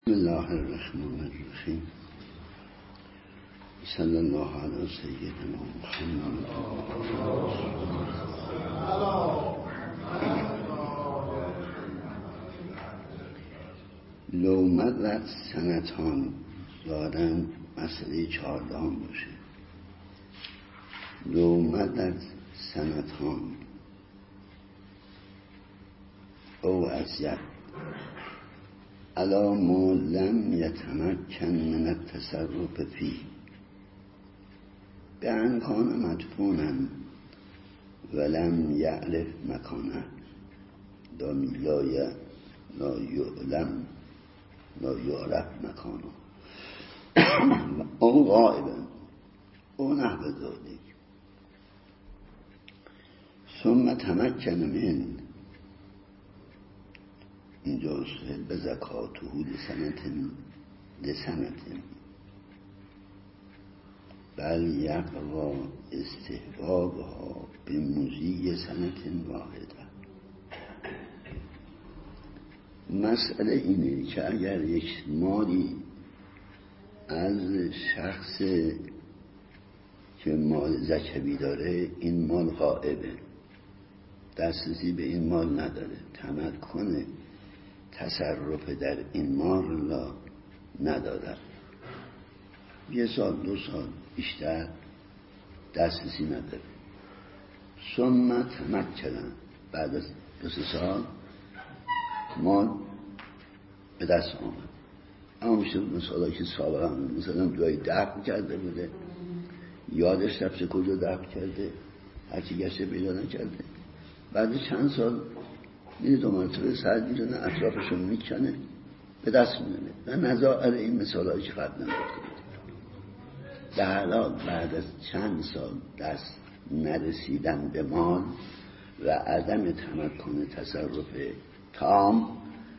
بسم الله الرحمن الرحیم. صلی الله علی سیدنا محمد. لو مضت سنتان دادن مسئله 14 باشه. لو مضت سنتان او ازید الا ما لم یتمکن من التصرف فيه بأن کان مدفونا ولم یعرف مکانه لا یعرف مکانه او غائبا او نحو ذلك ثم تمکن من اینجا سهل به زکاته لسنت بل یقوا استحبابها به مضی سنت واحده. مسئله اینه که اگر یک مالی از شخص که مال زکوی داره، این مال غائبه، دسترسی به این مال نداره، تمکن تصرف در این مال را ندارد، 1 سال 2 سال بیشتر دسترسی نداره. ثم تمکن بعد از 2-3 سال مال به دست آمد. اما میشه مثلا که سابقا مثلا دوی دفع کرده بوده، یادش رفته کجا دفع کرده، هرچی گشته پیدا نکرده، بعد چند سال میره 2 مرتبه سر میزنه، اطرافشون میکنه، به دست میزنه. و نظائر این مثالهایی که قبلا گفته بود، در حال بعد از چند سال دست نرسیدن به مال و عدم تمکن تصرف تام،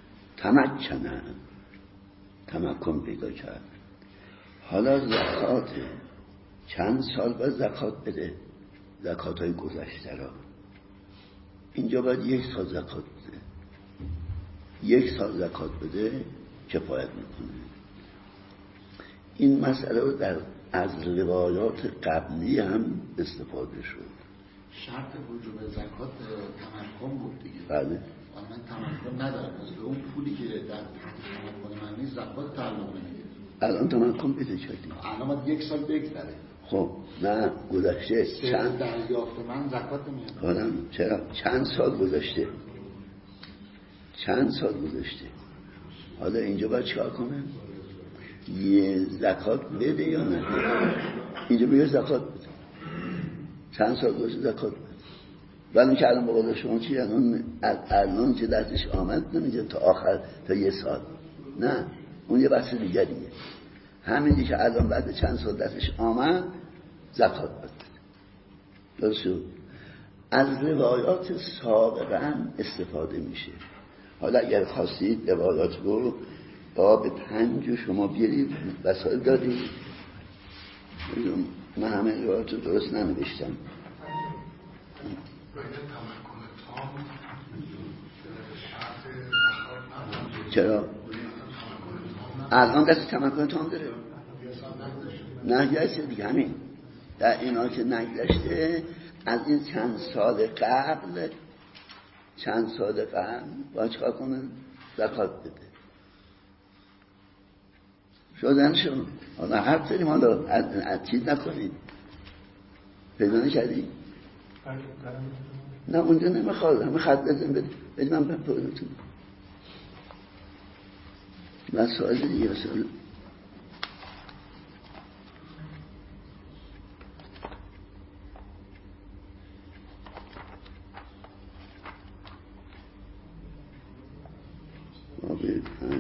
تمکن پیدا کرد. حالا زکات چند سال باید زکات بده، زکات های گذشته را. اینجا باید 1 سال زکات بده، 1 سال زکات بده کفایت میکنه. این مسئله رو از روایات قبلی هم استفاده شد. شرط وجوب زکات تمکن بود دیگه. بله. من تمکن ندارم، از اون پولی که در تمکن من نیست زکات تعلق نمیگیره. الان تمکن پیدا کردیم، الان باید 1 سال بگذره. خب نه گذشته چند دریافت من زکات نمیاد. چرا؟ چند سال گذشته، حالا اینجا باید چیکار کنه؟ یه زکات بده یا نه؟ اینجا بگه زکات بده، چند سال گذشته زکات بده. ولی که الان بقول شما چی؟ الان که دستش آمد نمیگه تا آخر، تا 1 سال، نه، اون یه بحث دیگریه. همینی که الان بعد چند سال دستش آمد زکات بده. درست شد؟ از روایات سابقا استفاده میشه. حالا اگر خواستید روایات رو باب 5 شما بیارید، وسائل دارید. من همه روایات رو درست ننوشتم. چرا؟ الان دست تمکن تام داره، نگذشته دیگه. همین در اینا که نگذشته، از این چند سال قبل باید چکار کنه؟ زکات بده. شدن شد. حالا حرف داریم، حالا از چیز نکنید. پیدا نکردی؟ نه اونجا نمیخواد، همه خط بزن بدی من بپردتون مسائل دیگه. مسائل باب 5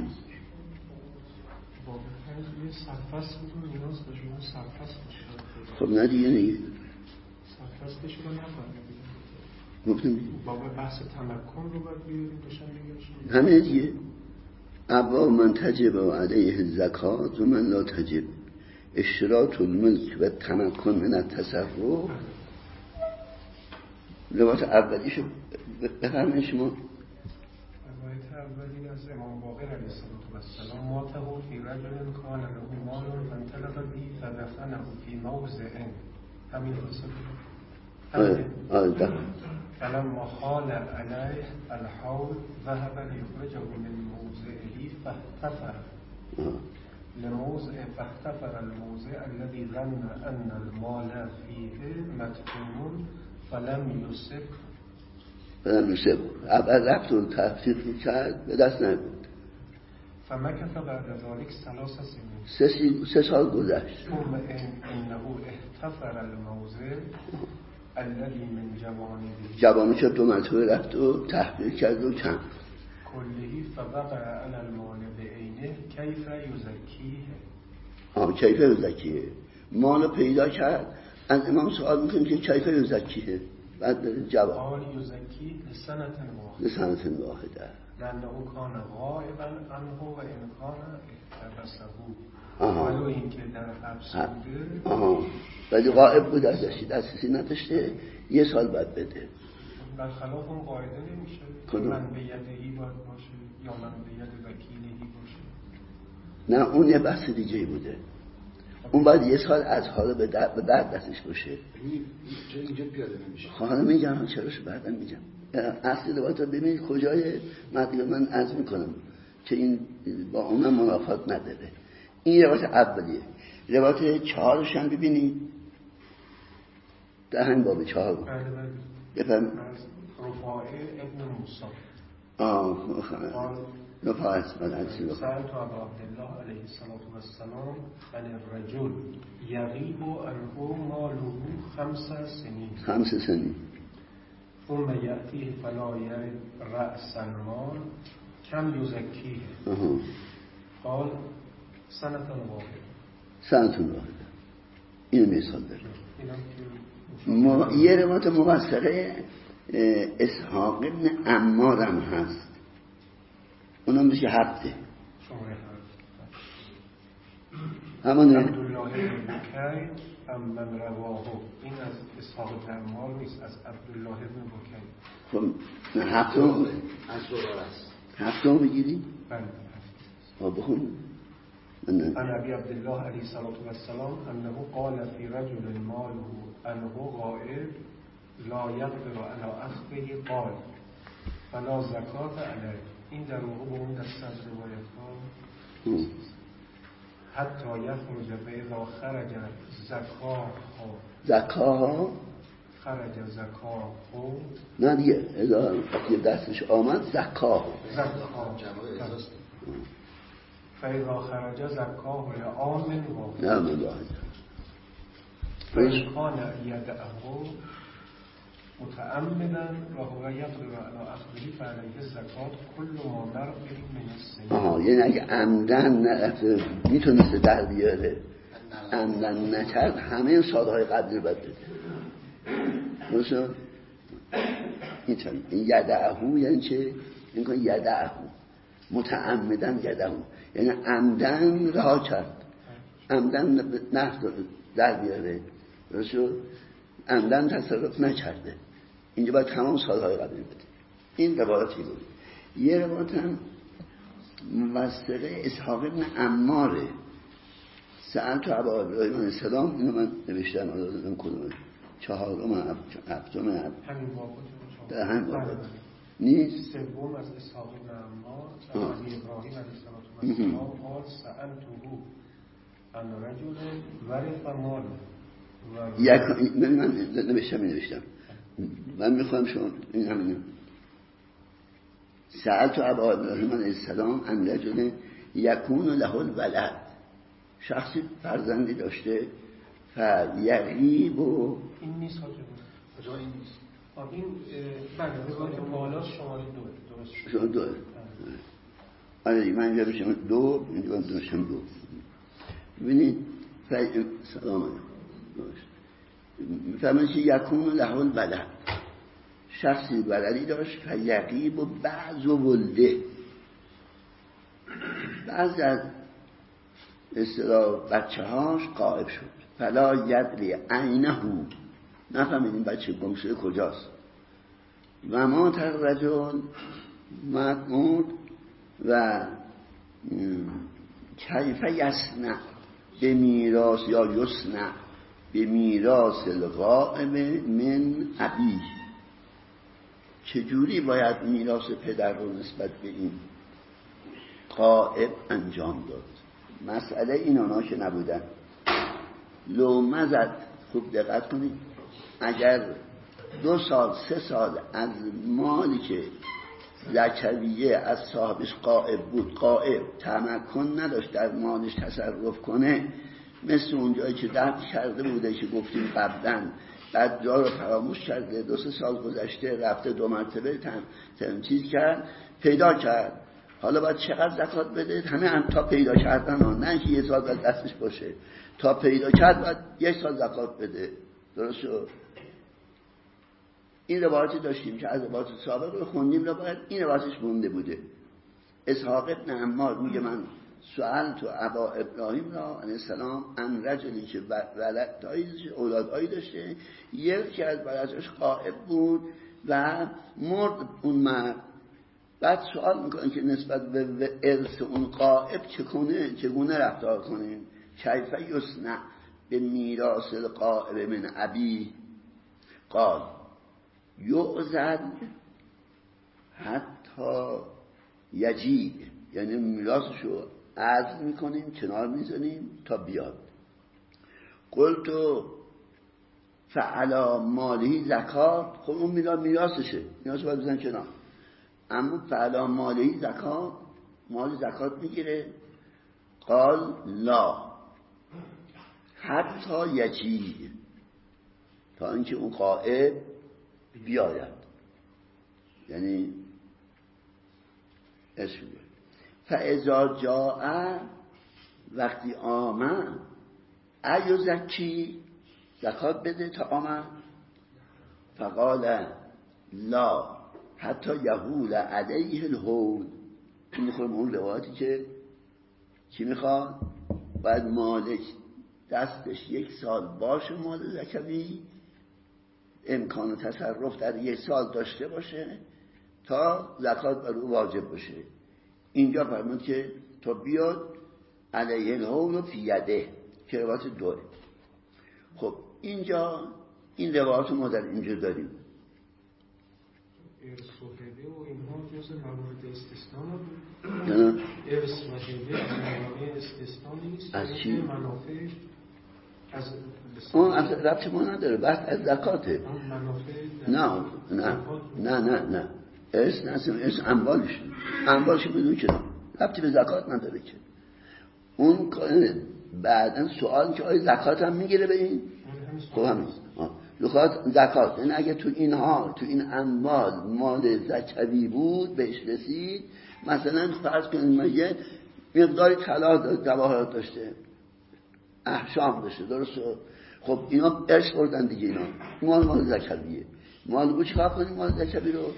یه سرفصل بود و نیاز داشت اون سرفصل باشه. خب نه دیگه سرفصلش رو نفهمیدیم. گفتم باب بحث تمکن رو باید بیاریم بشن میگرشیم همه دیگه. ابا من تجب علیه الزکات و من لا تجب، اشتراط الملک و تمکن من التصرف. روایت اولیشو بفرمایید شما. روایت اولی از امام باقر علیه السلام والسلام ماته في رجل كان له مال فانطلق به فدفنه في موضع همین فلما حال عليه الحول ذهب ليخرجه من موضعه فاحتفر فاحتفر الموضع الذي ظن أن المال فيه مدفون فلم يصب اول رفت و تحقیق کرد به دست نبود. فمكث بعد ذلك 3 سنين 3 سال گذشت. ثم انه احتفر الموضع الذي من جوانبه 2 مرتبه رفت و تحقیق کرد و کند كله فبقى على المال بعینه کیف یزکیه. کیف یزکیه، مالو پیدا کرد. از امام سوال میکنیم که کیف یزکیه، بعد داره جواب قال یزکی لسنة واحده لأنه كان غائبا عنه و ان کان احتبسه، ولو اینکه در حبس بوده ولی غائب بود ازش، دسترسی نداشته، 1 سال بعد بده. برخلاف اون قاعده نمیشه من به یدهی باید باشه یا من به ید وکیلهی باشه. نه اون یه بحث دیگه بوده. اون باید 1 سال از حالا به بعد دستش باشه. اینجا پیاده نمیشه. حالا میگم چراش بعدا میگم. اصل روایت رو ببینید کجای مطلب من عرض میکنم که این با اون منافات نداره. این روایت اولیه. روایت 4 هم ببینید. در همین باب 4. بفهم. رفاعه ابن موسی. رفاعه اسمال سألت ابا عبدالله علیه الصلاة والسلام عن الرجل یغیب عنه ماله 5 سنین ثم یأتیه فلا یرد رأس المال کم یزکیه قال سنة واحده. اینو مثال داره. یه روایت مبصره اسحاق ابن عمار هم هست، اونم میشه 7. همونه عبدالله ابن بکی من رواه. این از اسحاق ابن عمار نیست، از عبدالله ابن بکی. خب 7 از زرار است. 7 بگیری؟ بله. بخون. عن ابي عبد الله عليه الصلاه والسلام انه قال في رجل ماله انه غائب لا يقدر على اخذه قال فلا زکات علیه. این در واقع اون دست از روایت ها حتی یخرج فاذا خرج زکاها خرج زکاه نه دیگه اذا دستش آمد زکاه فاذا خرج زکاه لعام واحد فإن كان يدعه متأملا وهو يقدر على أخذه فعليه الزكاة كل ما مر به من السنين. یعنی اگه عمدن نرفته میتونسته در بیاره، عمدن نکرد همه سالهای قبلی رو باید بده. درسته؟ این یدعه یعنی چه؟ این که یدعه متعمدن یدعه یعنی عمدن رها کرد، عمدن نفت در بیاره، درسته؟ عمدن تصرف نکرده. اینجا باید تمام سالهای قبلی بده. این روایتی بود. یه روایت هم موثقه اسحاق ابن عماره. سألت ابا ابراهیم علیه السلام، اینو من نوشتم آدادم کدومه 4 در همین باب نیست. سوم از اسحاق ابن عمار از ابراهیم علیه السلام قال سألته عن رجل ورث مال من نوشتم من میخوام شما این همینه. سألت ابا ابراهیم علیه السلام عن رجل یکون له الولد، شخصی فرزندی داشته فیغیب و این نیست کجا این نیست؟ این بله روایت بالا شماره 2 شما 2 آره من اینجا بشم 2 اینجا بشم 2. ببینید سلام علیکم میفهمن که یکون له الولد، شخصی ولدی داشت فیغیب و بعض و ولده، بعض از اصطلاح بچه هاش غائب شد، فلا یدری عینه، نفهمید این بچه گم شده کجاست. و ما رجل مأمور و کیف یصنع به میراث یا یصنع به میراث الغائب من ابیه، چجوری باید میراث پدر رو نسبت به این غائب انجام داد؟ مسئله اینانا که نبودن لومه زد. خوب دقت کنید، اگر 2 سال 3 سال از مالی که زکویه از صاحبش غائب بود، غائب تمکن نداشت در مالش تصرف کنه، مثل اون جایی که درد کرده بوده که گفتیم قبلا، بعد جا رو فراموش کرده، 2-3 سال گذشته رفته 2 مرتبه چیز کرد، پیدا کرد، حالا باید چقدر زکات بده؟ همه تا پیدا کردن ها، نه که 1 سال باید دستش باشه، تا پیدا کرد باید 1 سال زکات بده. درست شد؟ این روایتی داشتیم که از روایت سابق رو خوندیم، روایت این روایتش مونده بوده. اسحاق ابن عمار میگه من سوال تو ابا ابراهیم را علیه السلام ان رجلی که اولادهایی داشته، یکی از ولدش غائب بود و مرد اون مرد. بعد سوال میکنه که نسبت به ارث اون غائب چگونه رفتار کنیم؟ کیف یصنع به میراث الغائب من ابیه؟ قال یعزل حتی یجیء، یعنی میراثشو عزل میکنیم، کنار میزنیم تا بیاد. قلتو فعلا مالی زکات، خب اون میراثشه، میراث باید بزن کنار، اما فعلا مالی زکات، مال زکات میگیره. قال لا حتی یجیء، تا اینکه اون غائب بیاید، یعنی اسم فاذا جاء، وقتی آمد، ایو زکی، زکات بده تا آمد. فقال لا حتی یهول علیه الحول. این میخورم اون روایتی که چی میخواد؟ باید مالک دستش 1 سال باشه، مال زکوی امکان تصرف در 1 سال داشته باشه تا زکات بر او واجب باشه. اینجا فرمود که تا بیاد علیه الحول فی یده، که روایت 2. خب اینجا این روایت ما در اینجا داریم. ارث و هبه و اینها جز موارد استثناء بود. ارث و هبه از موارد استثناء نیست. از چی؟ منافع از اون از ربطی ما نداره، بحث از زکاته. نه ارث نسیم، ارث انبالش بدون که ربطی به زکات نداره که. اون بعدن سوال که آیا زکات هم میگیره به این؟ خب همین زکات، یعنی اگه تو اینها، تو این اموال مال زکوی بود بهش رسید، مثلا فرض کنید مگه مقداری طلا جواهرات داشته، احشام داشته، درست؟ خب اینا ارث بردن دیگه، اینا مال زکویه. مال او چیکار کنیم مال زکوی رو؟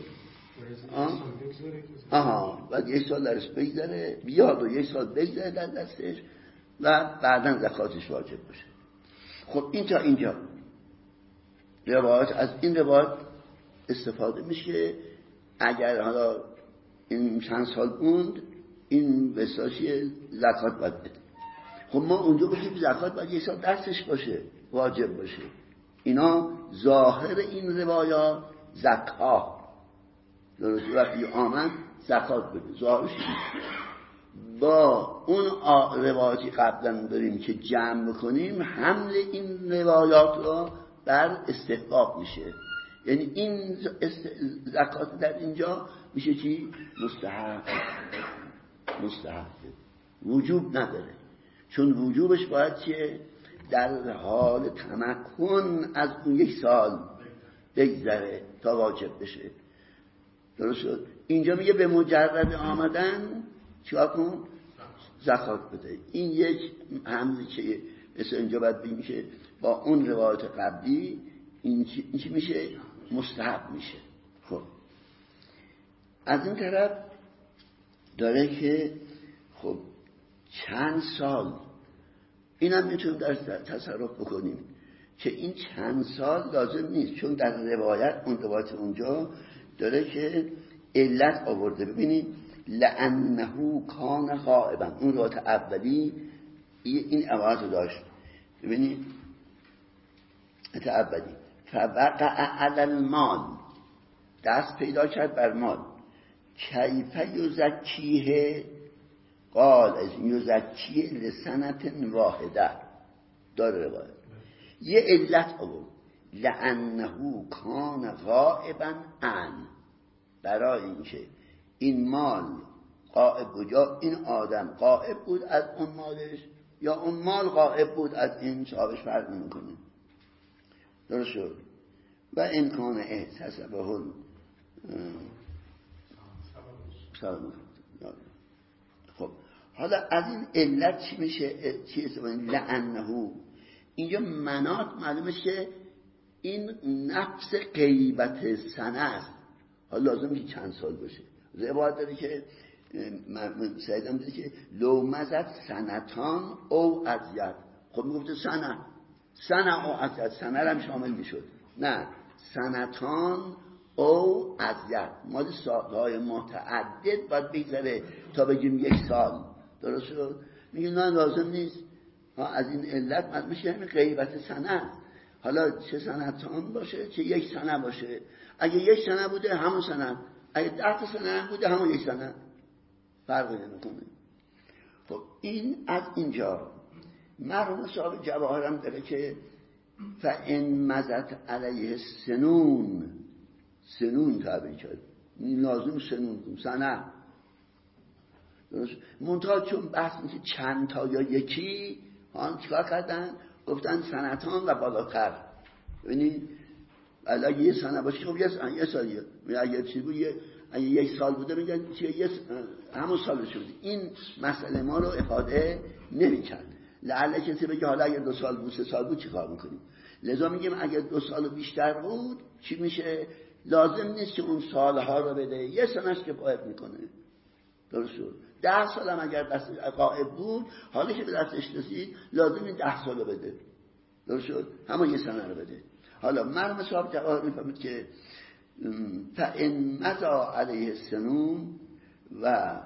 بعد 1 سال درش بگذره، بیاد و 1 سال بگذره در دستش و بعداً زکاتش واجب باشه. خب این تا اینجا روایت، از این روایت استفاده میشه اگر حالا این چند سال موند، این بساشی زکات باید بده. خب ما اونجا باشیم زکات باید 1 سال دستش باشه، واجب باشه. اینا ظاهر این روایات زکات، درست؟ وقتی آمد زکات بده، ظاهرش با اون روایاتی قبلا داریم که جمع بکنیم، حمل این روایات را بر استحباب میشه. یعنی این زکات در اینجا میشه چی؟ مستحب، وجوب نداره، چون وجوبش باید چیه؟ در حال تمکن از اون 1 سال بگذره تا واجب بشه. درست شد؟ اینجا میگه به مجرد آمدن چیکار کن؟ زکات بده. این یک حملی که مثل اینجا باید بگیم که با اون روایت قبلی این چی میشه؟ مستحب میشه. خب از این طرف داره که خب چند سال اینم میتونیم در تصرف بکنیم که این چند سال لازم نیست، چون در روایت اون روایت اونجا داره که علت آورده. ببینید لانه کان غائبا. اون روایت اولی این عبارت رو داشت، ببینید اولی فوقع علی المال، دست پیدا کرد بر مال. کیف یزکیه، قال از یزکیه لسنت واحده، داره روایت. یه علت آورد، لانه کان غائبا عن، برای اینکه این مال غائب بود، یا این آدم غائب بود از اون مالش، یا اون مال غائب بود از این صاحبش، فرق نمیکنه. درست شد. و امکان احتسابه خب حالا از این علت چی میشه؟ چی استفاده؟ لعنه. اینجا مناط معلومه که این نفس غیبت سنه است. حالا لازم که چند سال باشه. روایت داره که سیدم داره که لو مزد سنتان او ازید. خب میگفته سنه او ازید، سنه هم شامل میشد. نه، سنتان او ازید، مال سالهای متعدد باید بگذره تا بگیم 1 سال. درست شد؟ میگه نه لازم نیست. از این علت من میشه همین غیبت سنه. حالا چه سنتان باشه چه 1 سنه باشه. اگه 1 سنه بوده همون سنه، اگه 10 سنه بوده همون 1 سنه، فرقی نمیکنه. خب این از اینجا مرحوم صاحب جواهرم داره که فَإِن مَزَتْ عَلَيْهِ سنون تعبیر کرد، لازم سنون سنه. منتها چون بحث میشه چند تا یا یکی، چیکار کردن؟ گفتن سنتان و بالاتر. ببینید اگه 1 سنه باشه خب 1 سالیه، اگه چی بود اگه 1 سال بوده میگن چه همون سال شد. این مسئله ما رو افاده نمی‌کرد. لعل کسی بگه حالا اگه 2 سال بود 3 سال بود چیکار میکنیم؟ لذا میگیم اگه 2 سال بیشتر بود چی میشه؟ لازم نیست که اون سالها رو بده، 1 سنه‌اش کفایت میکنه. درست شد. 10 سال هم اگر دست غائب بود، حالی که به دستش رسید لازم این 10 سال رو بده. درست شد؟ همون 1 سنه رو بده. حالا مرحوم صاحب جواهر میفهمید که فَإِن مَضَىٰ عَلَيْهِ السَّنُونَ و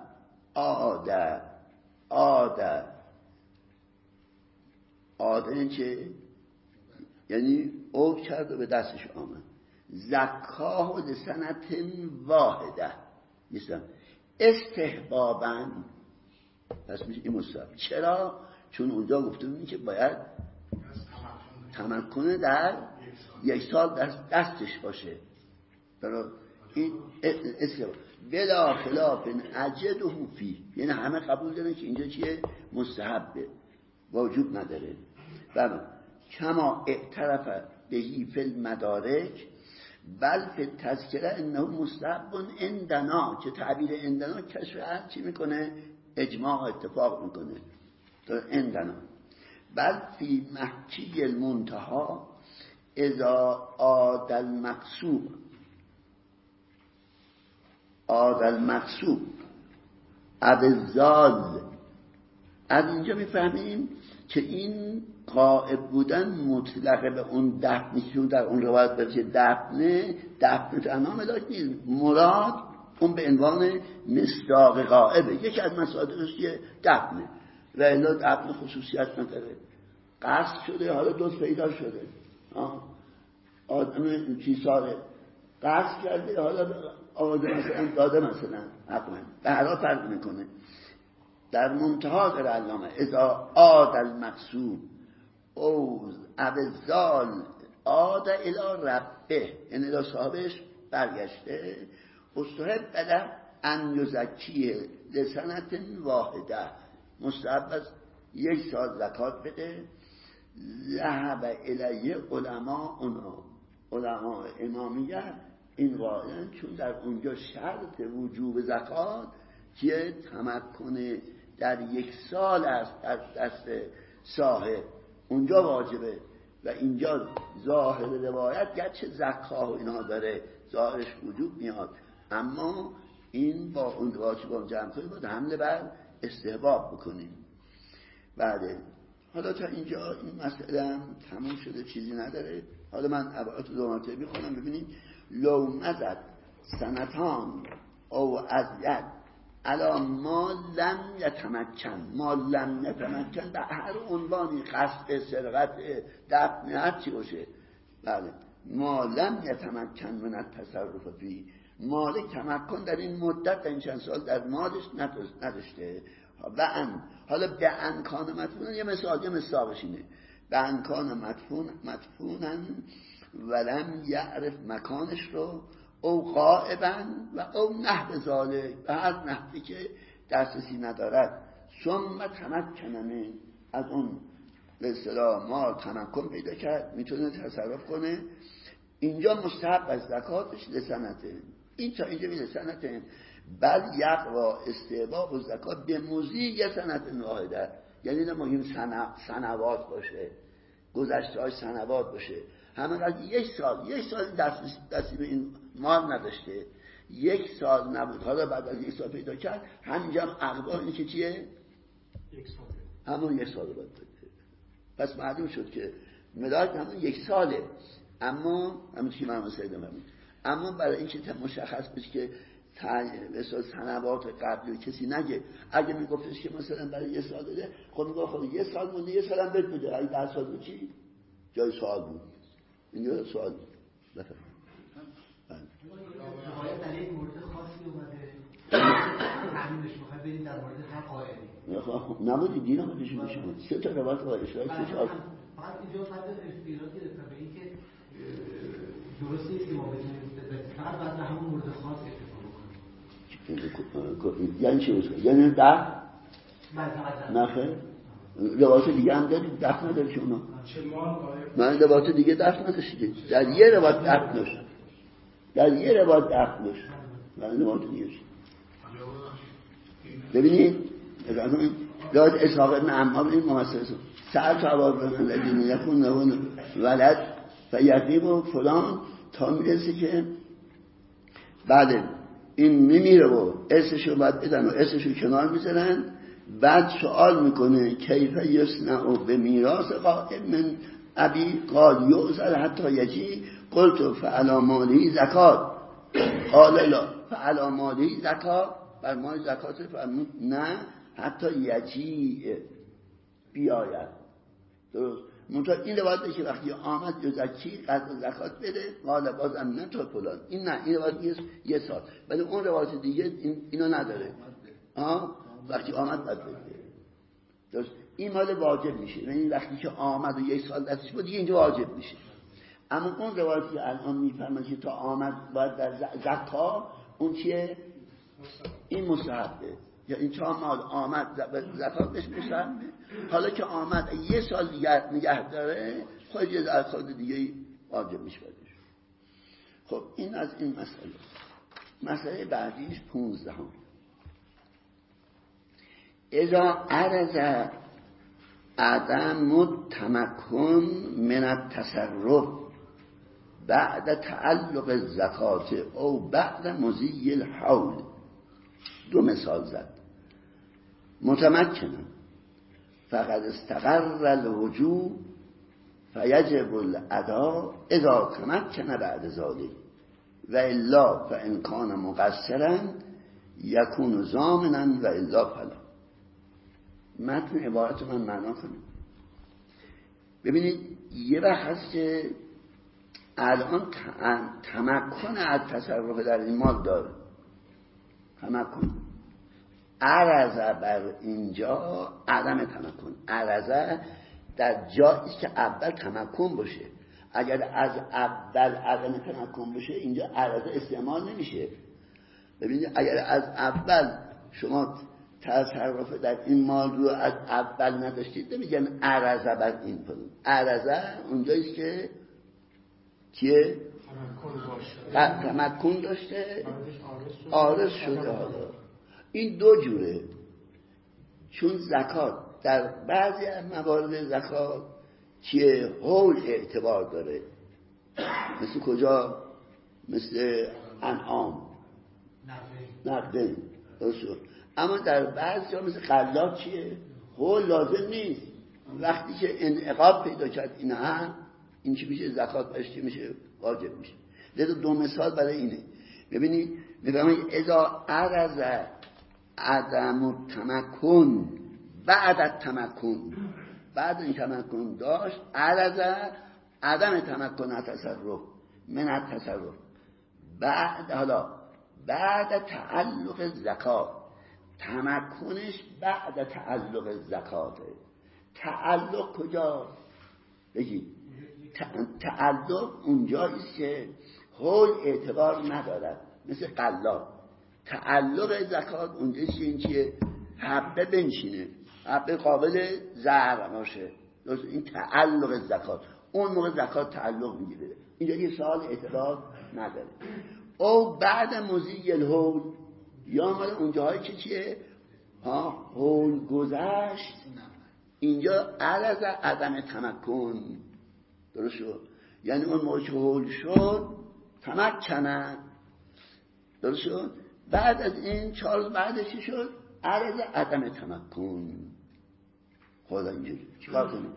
عاد چه؟ یعنی عود کرد و به دستش آمد. زکاه لسنت واحده نیستم استحباباً، پس میشه این مستحب. چرا؟ چون اونجا گفتم که باید تمکن در 1 سال در دستش باشه. برای این استحباب بلا خلاف اجده فی، یعنی همه قبول دارن که اینجا چیه؟ مستحبه، وجود نداره. بله کما اعترف بهی فی المدارک بل فی تذکره انه مستحب عندنا، که تعبیر عندنا کشف هر چی میکنه؟ اجماع اتفاق میکنه. تو عندنا بل فی محکی المنتها اذا عاد المقصود ابزال. از اینجا میفهمیم که این غائب بودن مطلقه به اون دفنی که در اون روایت برشه دفن تنها ملاک نیست، مراد اون به عنوان مصداق غائبه. یکی از مصادرش یه دفنه و الا دفن خصوصیت نداره. قصد شده، حالا دوست پیدا شده، آدم چی ساله قصد کرده، حالا آدم مثلا داده مثلا حقا به هر حال فرق میکنه. در منتها در علامه اذا عاد المقصود او ابزال عاد الی ربه، یعنی الی صاحبش برگشته، استحب بله ان یزکیه لسنت واحده، مستحب است 1 سال زکات بده. ذهب الیه علماء امامیه این قائلن، چون در اونجا شرط وجوب زکات که تمکن در 1 سال است در دست صاحب، اونجا واجبه. و اینجا ظاهر روایت گرچه زکات و اینها داره ظاهرش وجوب میاد، اما این با اون واجبان جمع کنیم باید حمله بر استحباب بکنیم. بعد حالا تا اینجا این مسئله هم تموم شده، چیزی نداره. حالا من عبارت 2 مرتبه میخونم ببینید. لو مزد سنتان او ازید علی ما لم یتمکن، ما لم یتمکن به هر عنوانی، قصد، سرقت، دفن، هر چی باشه، بله، ما لم یتمکن من التصرف فی، مالک تمکن در این مدت، در این چند سال در مالش نداشته. حالا به انکان مدفونن، یه مثالش اینه، به انکان مدفونن ولم یعرف مکانش رو، او غائبا و او نحو ذالک، به هر نحوی که دسترسی ندارد، ثم تمکنه، از اون به اصطلاح ما تمکن پیدا کرد، میتونه تصرف کنه. اینجا مستحب از زکاتش لسنته، این تا اینجا لسنته، بل یقوا استحباب و زکات به مضی سنت واحده، یعنی نمایم سنوات باشه، گذشته های سنوات باشه، همینقدر یک سال دستی به این مال نداشته، یک سال نبود، حالا بعد از یک سال پیدا کرد، همینجا هم اقبال این که چیه؟ همون یک سال باید بده. پس معلوم شد که ملاک همون یک ساله، اما همون که من سیدم همین، اما برای این که مشخص بشه که مثلا سنوات قبلی کسی نگه، اگه میگفتش که مثلا برای یه سال بده، خب میگه خب یه سال مونده، یه سال هم بد بده، اگه 10 سال بود چی؟ جای سوال بود، اینجا سوال بود. بفرمایید. روایت در یک مورد خاصی اومده، تعمیمش میخواد بریم در مورد هر قائلی. نبودی دین خودش میشه. 3 تا روایت با اشتراک فقط اینجا بعد اختیارات گرفتم به این که درست نیست که ما بتونیم فقط بعد همون مورد خاص اتفاق بکنیم. یعنی چی بسید؟ یعنی نخیر؟ روایت دیگه هم دارید دفت نداری که اونا؟ من روایت دیگه دفت نداشتید، در یه روایت دفت داشت، من روایت دیگه شد. ببینید روایت اسحاق ابن عمار این ممثل سأل تواب الذین یکون لهن ولد فیقیب و فلان، تا میرسه که بعد این میمیره و اسمشو باید بدن و اسمشو کنار میذارن، بعد سوال میکنه کیف یصنع به میراث قائم من ابی قال یعزل حتی یجی، قلت فعلی مالی زکات، قال لا فعلی مالی زکات، بر مال زکات فرمود نه حتی یجی بیاید. درست؟ منطقه این روایت که وقتی آمد یزکی قدر زکات بده، قال بازم نه تا فلان، این نه، این روایت یه سال، ولی اون روایت دیگه اینو نداره، وقتی آمد باید بده. درست؟ این مال واجب میشه، یعنی وقتی که آمد و یک سال دستش بود دیگه اینجا واجب میشه. اما اون روایتی که الان میفرماید که تا آمد باید در زکات، اون چیه؟ این مستحبه، یا این تا مال آمد زکات بهش مستحبه. حالا که آمد یه سال دیگه نگه داره، خود یه زکات دیگه واجب میشه بدش. خب این از این مسئله بعدیش 15. اذا عرض عدم التمکن من التصرف بعد تعلق الزکات او بعد مضی الحول، 2 مثال زد. متمکنم فقد استقر الوجوب فیجب الاداء اذا تمکن بعد ذلك و الا فان کان مقصرا یکون ضامنا و الا فلا. متن عبارت من معنا کنیم. ببینید یه وقت هست که الان تمکن از تصرف در این مال داره، تمکن، عرضه بر اینجا عدم تمکن، عرضه در جایی که اول تمکن باشه. اگر از اول عدم تمکن باشه اینجا عرضه استعمال نمیشه. ببینید اگر از اول شما تصرف در این مال رو از اول نداشتید نمیگن عرضه بر این پول، عرضه اونجاییست که کیه؟ تمکن داشته، عارض شده. حالا این 2 جوره، چون زکات در بعضی موارد زکات چیه؟ حول اعتبار داره، مثل کجا؟ مثل انعام، نقدین، اما در بعضی جا مثل قلات چیه؟ حول لازم نیست. وقتی که انعقاد پیدا کرد این چی میشه؟ زکات برش چی میشه؟ واجب میشه. لذا 2 مثال برای اینه. ببینید میفهمید اذا عرض عدم التمکن بعد التمکن، بعد این تمکن داشت، عدم تمکن التصرف من التصرف، بعد تعلق زکات، تمکنش بعد تعلق زکاته. تعلق کجا؟ بگید تعلق اونجاییست که حول اعتبار ندارد، مثل قلاب. تعلق زکات اونجاییست این که حبه بنشینه، حبه قابل زرع باشه، این تعلق زکات. اون موقع زکات تعلق میگیره، اینجا یه سوال اعتبار نداره. او بعد مضی الحول، یا مال اونجاهایی که چیه حول گذشت، اینجا عرض عدم تمکن. درست شد؟ یعنی اون موقع که حول شد تمکنن. درست شد؟ بعد از این 4 روز بعدش چی شد؟ عرض عدم تمکن. خدا اینجوری چیکار کنیم؟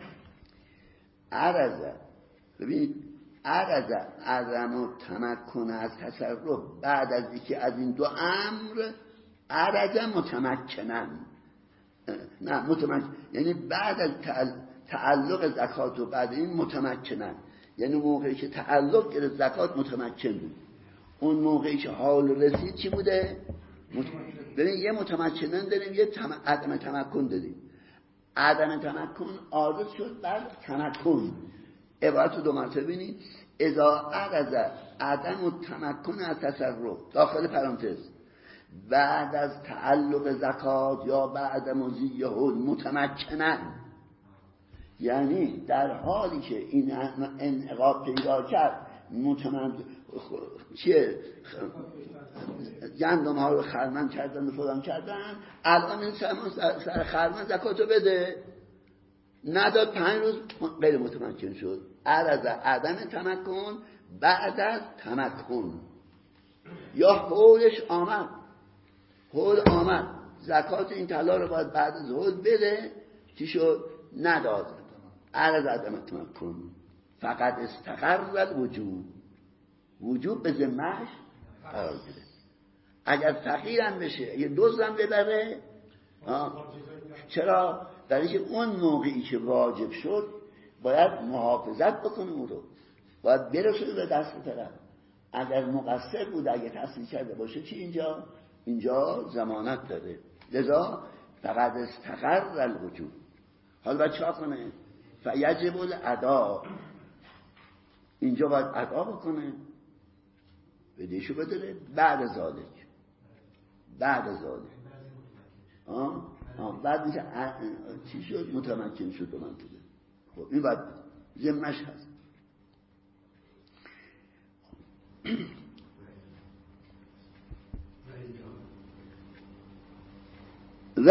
ببینید عرض عدم تمکن از تصرف بعد از اینکه از این 2 امر عرض متمکنن، نه متمکن، یعنی بعد از تعلق زکات و بعد این متمکنن، یعنی موقعی که تعلق گرفت زکات متمکن بود. اون موقعی که حال رسید چی بوده؟ ببین یه متمکنن داریم، یه عدم تمکن داریم. عدم تمکن عارض شد بعد تمکن. عبارت رو 2 مرتبه ببینید. اذا عرض عدم التمکن از تصرف داخل پرانتز بعد از تعلق زکات یا بعد مضی حول متمکنن، یعنی در حالی که این انعقاد پیدا کرد چیه گندم ها رو خرمن کردن و فلان کردن، الان این سر خرمن زکاتو بده، نداد 5 روز غیر متمکن شد. عرض عدم تمکن بعد از تمکن. یا حولش آمد، حول آمد، زکات این طلا رو باید بعد از حول بده، چی شد؟ نداد، عرض عدم تمکن. فقط استقر الوجوب، وجوب به ذمه‌اش قرار گرفت. اگر فقیرم بشه یه دزدم ببره، چرا؟ برای که اون موقعی که واجب شد باید محافظت بکنه، اون رو باید برسونه به دست طرف. اگر مقصر بود، اگه تحصیل کرده باشه چی اینجا ضمانت داره. لذا فقط استقر الوجوب. حالا باید چه کنه؟ فیجب الادا، اینجا باید ادا بکنه، بدهشو بداره. بعد ذالک بعد اینکه چی شد؟ متمکن شد. من تو خب این باید ذمه‌اش هست. و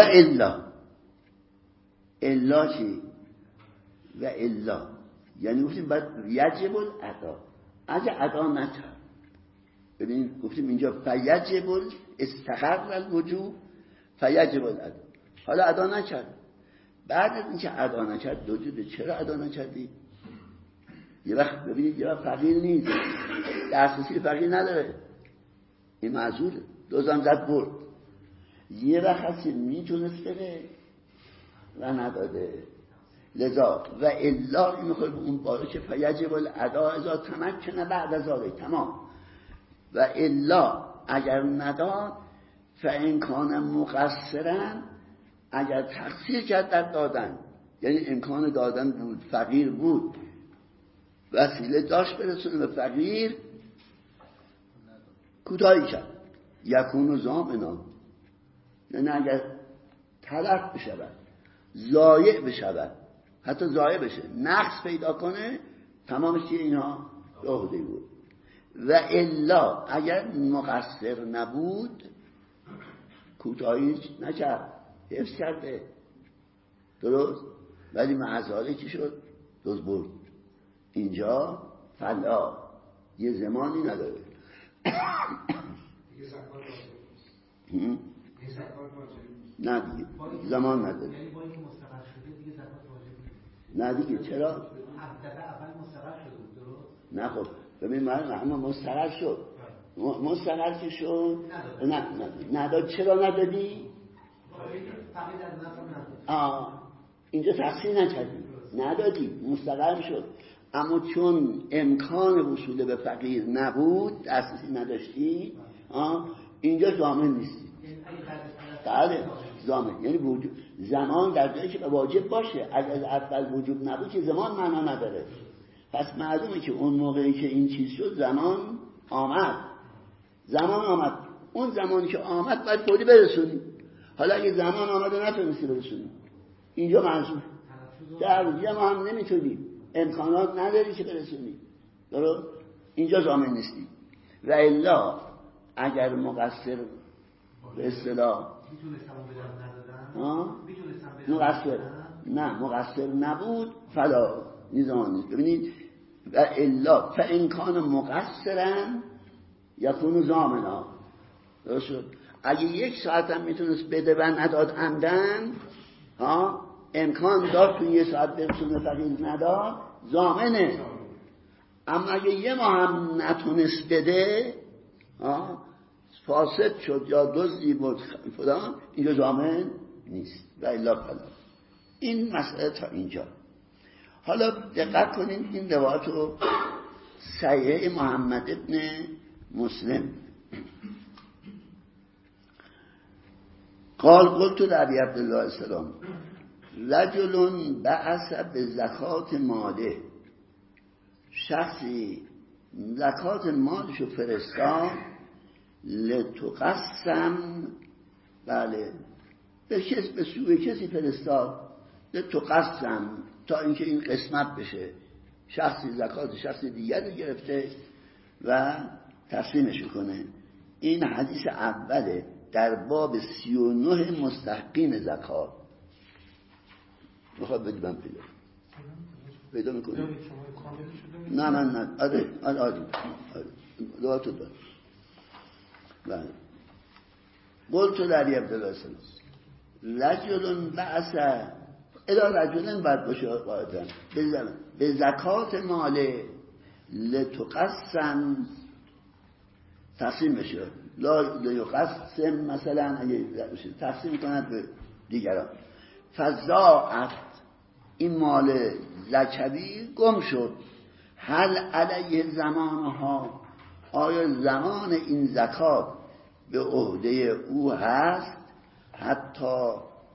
الا چی؟ و الا یعنی گفتیم باید یجب الادا. اگه ادا نکرد، ببین گفتیم اینجا فیجب استقر الوجوب فیجب الادا. حالا ادا نکرد، بعد از اینکه ادا نکرد دو جوره. چرا ادا نکردی؟ یه وقت ببینید یه وقت فقیر نیست، دسترسی فقیر نداره، این معذوره، دوزم زد برد. یه وقت هست که میتونست بره و نداده. لذا و الا این میخواد به اون بالا که فیجب الادا ازا تمکن بعد از آره تمام. و الا اگر نداد فان کان مقصرن، اگر تقصیر کرد در دادن، یعنی امکان دادن بود، فقیر بود، وسیله داشت برسونه به فقیر، کوتاهی کرد، یکون زامنا، یعنی اگر تلف بشود، ضایع بشود، حتی ضایع بشه، نقص پیدا کنه، تمامش چیه؟ اینها عهده بود. و الا اگر مقصر نبود، کوتاهی نکرد، حفظ کرده، درست، ولی معذاره چی شد؟ دوز برد. اینجا فلا یه زمانی نداره. نه دیگه زمان نداره. نه دیگه چرا؟ نه خب ببین اما مستقر شد. مستقر که شد نداد. چرا ندادی؟ فقیر از نظر نداد. اینجا تقصیر نکردی، ندادی، مستقر شد. اما چون امکان وصول به فقیر نبود، دسترسی نداشتی، اینجا ضامن نیستی. بله ضامن، یعنی وجود زمان در جایی که واجب باشه. اگر از اول وجوب نبود که زمان معنا نداره. پس معلومه که اون موقعی که این چیز شد زمان آمد. اون زمانی که آمد باید فوری برسونی. حالا اگه زمان آمد و نتونستی برسونی، اینجا معذور. در یه ما هم نمیتونی، امکانات نداری که برسونی، درست؟ اینجا ضامن نیستی. و الا اگر مقصر به اصطلاح مقصر نبود فلا نیزان نیست. ببینید و الا فانکان مقصرن یکون ضامنا. درست شد؟ اگه 1 ساعت هم میتونست بده و نداد عمدن، امکان داد تو 1 ساعت برسونه فقیر نداد، ضامنه. اما اگه 1 ماه هم نتونست بده، فاسد شد یا دزدی بود فلان، اینجا ضامن نیست. و الا فلا. این مسئله تا اینجا. حالا دقت کنید این روایت رو صحیح محمد ابن مسلم قلت لأبی عبدالله السلام رجل بعث به زکات ماله، شخصی زکات مالشو فرستاد لتقسم، بله به سوی کسی فرستاد لتقسم، تا اینکه این قسمت بشه. شخصی زکات شخص دیگر رو گرفته و تقسیمش کنه. این حدیث اوله در باب 39 مستحقین زکات. میخواد بدی من پیدا میکنه. نه من نه. آره دواتو دار. بله قلت لعلی عبدالله السلام رجل بعث الا رجلن باید باشه قاعدن به زکات ماله لتقسم، تقسیم بشه. لا یقسم مثلا اگه تقسیم کند به دیگران. فضاعت، این مال زکوی گم شد. هل علیه زمانها، آیا زمان این زکات به عهده او هست؟ حتی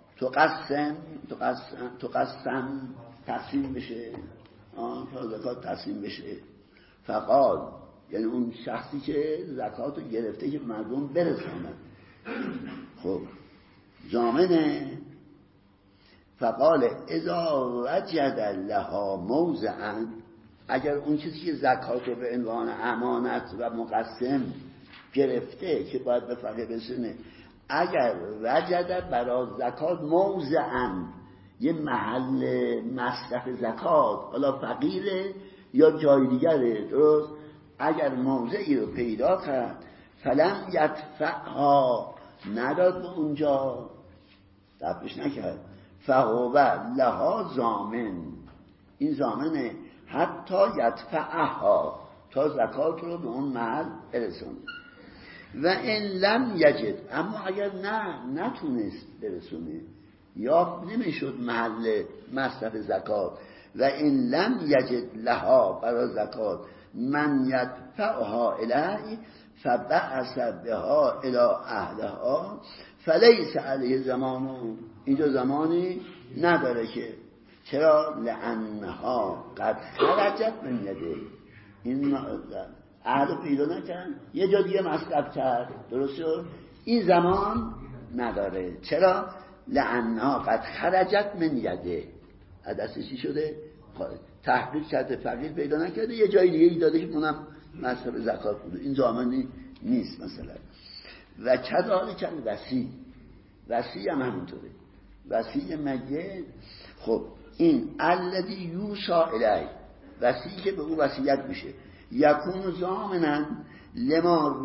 تقسم تقسیم بشه، تا زکات تقسیم بشه. فقال، یعنی اون شخصی که زکات رو گرفته که مردم برساند، خب ضامنه. فقال اذا وجد لها موضعا، اگر اون چیزی که زکات رو به عنوان امانت و مقسم گرفته که باید به فقیر برسونه، اگر وجد برای زکات موضعا، یه محل مصرف زکات، حالا فقیره یا جای دیگره، درست؟ اگر موضعی رو پیدا کرد فلم یدفعها، نداد به اونجا، دفعش نکرد، فهو لها ضامن، این ضامنه حتی یدفعها، تا زکات رو به اون محل برسونه. و ان لم یجد، اما اگر نتونست برسونه یا نمیشد محل مصرف زکات، و ان لم یجد لها، برای زکات، من یدفعها الیه فبعث بها الی اهلها فلیس علیه زمانه، اینجا زمانی نداره که. چرا؟ لانها قد خرجت من یده، این اهل پیدا نکرد، یه جا دیگه مصرف کرد، درست شد؟ این زمان نداره. چرا؟ لانها قد خرجت من یده، دستش چی شده؟ تحقیق کرده، فقیر پیدا نکرده، یه جای دیگه ای داده که اونم مصرف زکات بوده، این زمانی نیست مثلا. و کذالک وصی هم همونطوره. وصی مگه، خب این الذی یوصا الیه، وصی که به او وصیت میشه، یکون ضامنا لما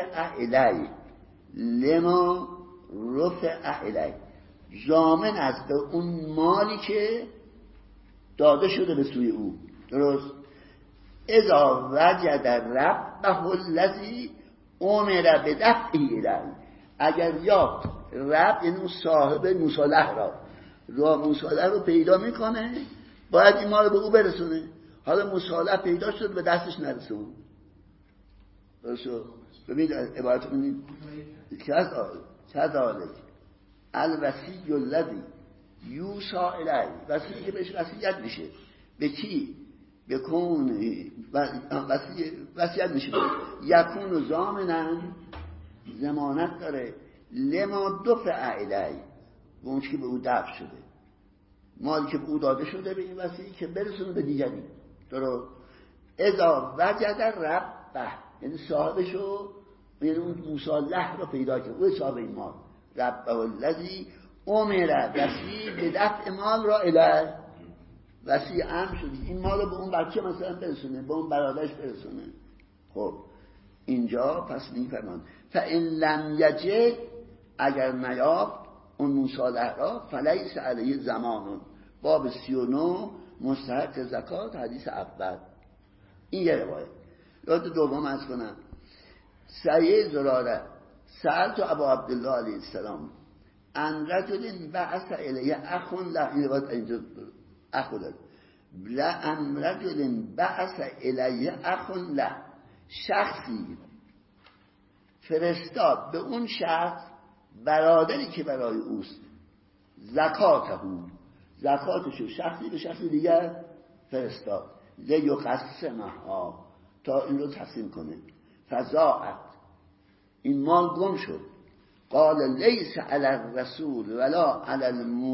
رفع الیه، ضامن است به اون مالی که داده شده به سوی او، درست؟ اذا وجد ربه الذی امر بدفعه الیه، اگر یافت رب یعنی اون صاحب مصالح را مصالح رو پیدا میکنه، باید این مال به او برسونه. حالا مصالح پیدا شد به دستش نرسون. درسته؟ ببینید عبارت کنید کذالک الوصی الذی یوصی الیه، وصیتی که بهش وصیت میشه. به کی؟ بکن وصیت میشه یکون ضامنا، ضمانت داره لما دفع الیه، به اون که به او دفع شده، مالی که به او داده شده به این وصی که برسونه به دیگری. درست؟ اذا وجد ربه، یعنی صاحبشو، یعنی اون مصالح رو پیدا کرد، او صاحب این مال. ربه الذی امر وصی به دفع مال را الیه، وصی امر شد این مال رو به اون بچه مثلا برسونه، به اون برادرش برسونه. خب اینجا پس میفرمان فان لم یجد، اگر نیافت اون مصالح را، فلیس علیه زمان. باب 39 مستحق زکات، حدیث اول. این یه روایت. یاد دوم از کنم، سعی زراره سألت ابا عبدالله علیه السلام ان رجل بعث الیه اخ له، این روایت اینجا اخ له، ان رجل بعث الیه اخ له، شخصی فرستاد به اون شخص برادری که برای اوست، زکاتشو شخصی به شخصی دیگر فرستاد، لیقسمها، تا این رو تقسیم کنه. فضاعت، این مال گم شد. قال لیس علی الرسول ولا علی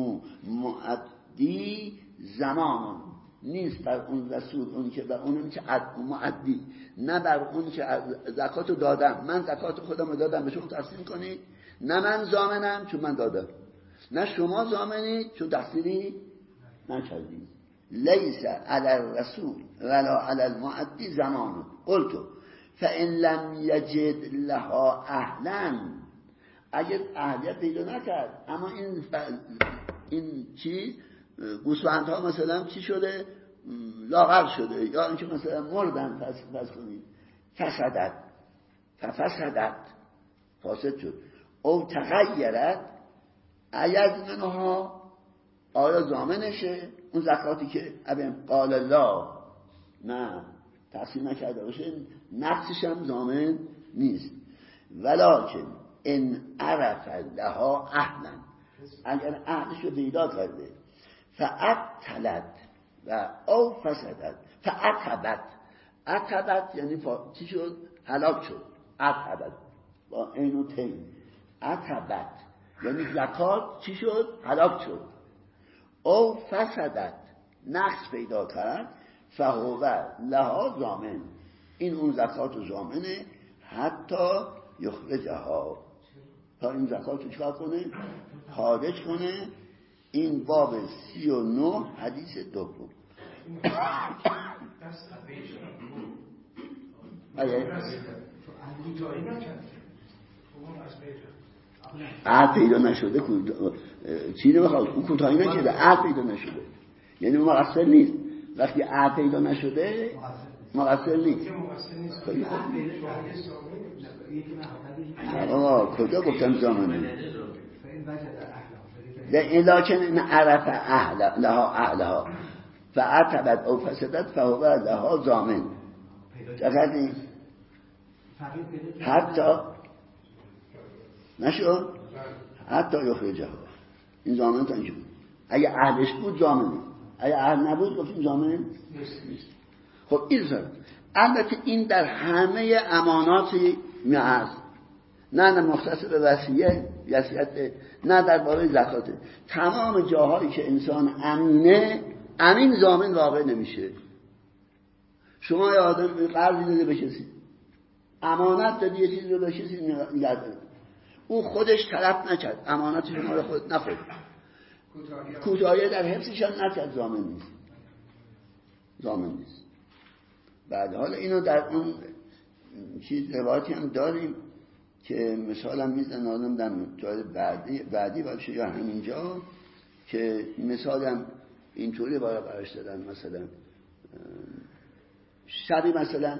المؤدی زمان، نیست بر اون رسول، اون که بر اون که معدی، نه بر اون که زکاتو دادم، من زکات خودم رو دادم به شما تقسیم کنید، نه من ضامنم چون من دادم، نه شما ضامنید چون تقصیری نکردید. لیس علی الرسول ولا علی المؤدی زمان. قلت فان لم یجد لها اهلا، اگر اهلیت پیدا نکرد، اما این چی گوسفندها مثلا چی شده، لاغر شده، یا اینکه مثلا مردن، پس کنید فسدت فاسد شد، او تغیرت عید منها، آیا ضامنشه اون زکاتی که قال الله نه تقسیم نکرده باشه، نقصش هم ضامن نیست. ولکن ان عرف لها اهلا، اگر اهلش رو پیدا کرده، فعطلت و او فسدت، عقبت یعنی چی شد؟ هلاک شد. عقبت با عین و تین، عقبت یعنی زکات چی شد؟ هلاک شد. او فسدت، نقص پیدا کرد، فهو لها ضامن، این اون زکات و ضامنه، حتی یخرجها، تا این زکات رو چکار کنه؟ خارج کنه. این باب 39 حدیث دوم. عهد پیدا نشده، چی رو بخواد؟ اون کوتاهی نکرده، عهد پیدا نشده، یعنی مقصر نیست. وقتی عهد پیدا نشده مقصر نیست. کجا گفتم زامنه؟ لکن عرف لها اهلها فعتبت او فسدت فهو لها ضامن. چقدر حتی نشد، حتی یخرجها، این ضامن تا اینجا بود. اگه اهلش بود ضامنه، اگه اهل نبود گفتیم ضامن نیست. خب این زن البته این در همه اماناتی میاد، نه مختص به وصیت، نه درباره زکات. تمام جاهایی که انسان امینه، امین ضامن واقع نمیشه. شما یه آدم قرضی داده به کسی، امانت دادی یه چیزی رو به کسی نگه داره، او خودش طلب نکرد، امانت شما رو خود نخورد، کوتاهی در حفظش هم نکرد، ضامن نیست. بعد حالا اینو در اون چیز روایتی هم داریم که مثال هم میزن آدم در جای بعدی باشه یا همینجا، که مثال هم اینطوری باید براش دادن. مثلا شبی مثلا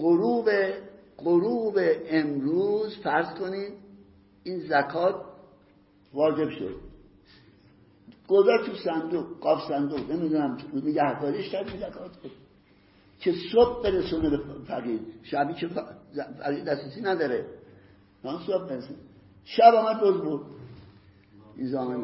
غروب امروز فرض کنید این زکات واجب شد، گذاشت تو صندوق، قاف صندوق، نمیدونم نگهداریش کرد زکات بود که صبح برسونه به فقیر. شبی که فقیر دسترسی نداره، صبح برسونه، شب آمد روز بود. این زمان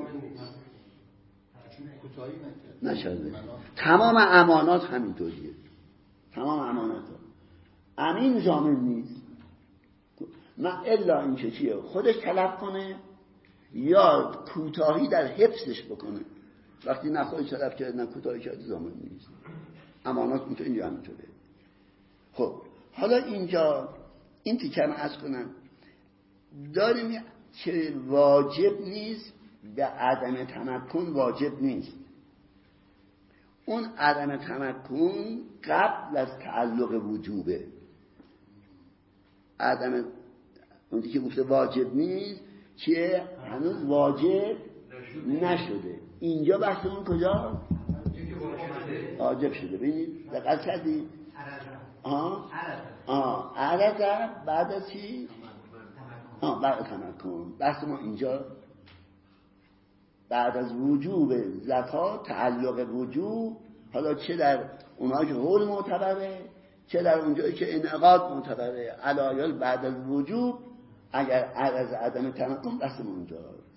نشده. تمام امانات همینطوریه، تمام امانات امین ضامن نیست. من الا این که چیه خودش طلب کنه یا کوتاهی در حفظش بکنه. وقتی نه خودش طلب کرد نه کوتاهی کرد ضامن نیست. امانات اینجا همینطوره. خب حالا اینجا این تیکه من عرض کنم داریم که واجب نیست به عدم تمکن واجب نیست. اون عدم تمکن قبل از تعلق وجوبه. عدم اون که گفته واجب نیست که هنوز واجب نشده. اینجا بحث اون کجا؟ واجب شده. ببینید دقت کردید؟ عرضه بعد از چی؟ بعد تمکن. بحث ما اینجا بعد از وجوب زکات تعلق وجوب، حالا چه در اونهایی که حول معتبره چه در اونجایی که انعقاد معتبره، علایل بعد از وجوب اگر عرض عدم تمکن بحث ما اونجاست.